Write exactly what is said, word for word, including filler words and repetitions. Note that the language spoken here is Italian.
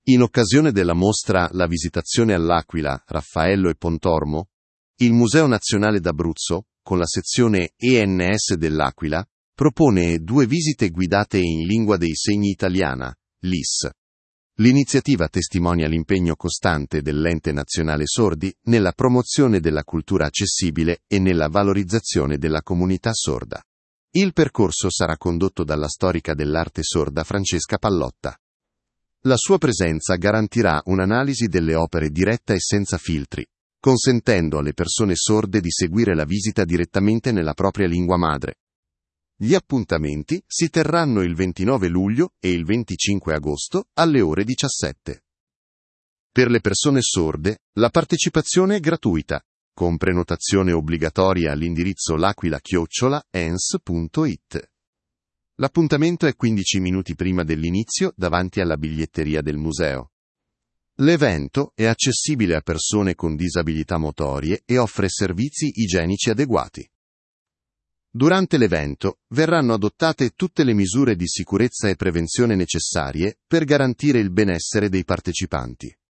In occasione della mostra La visitazione all'Aquila, Raffaello e Pontormo, il Museo Nazionale d'Abruzzo, con la sezione E N S dell'Aquila, propone due visite guidate in lingua dei segni italiana, L I S. L'iniziativa testimonia l'impegno costante dell'Ente Nazionale Sordi nella promozione della cultura accessibile e nella valorizzazione della comunità sorda. Il percorso sarà condotto dalla storica dell'arte sorda Francesca Pallotta. La sua presenza garantirà un'analisi delle opere diretta e senza filtri, consentendo alle persone sorde di seguire la visita direttamente nella propria lingua madre. Gli appuntamenti si terranno il ventinove luglio e il venticinque agosto alle ore diciassette. Per le persone sorde, la partecipazione è gratuita, con prenotazione obbligatoria all'indirizzo l'aquila chiocciola ens punto it. L'appuntamento è quindici minuti prima dell'inizio davanti alla biglietteria del museo. L'evento è accessibile a persone con disabilità motorie e offre servizi igienici adeguati. Durante l'evento verranno adottate tutte le misure di sicurezza e prevenzione necessarie per garantire il benessere dei partecipanti.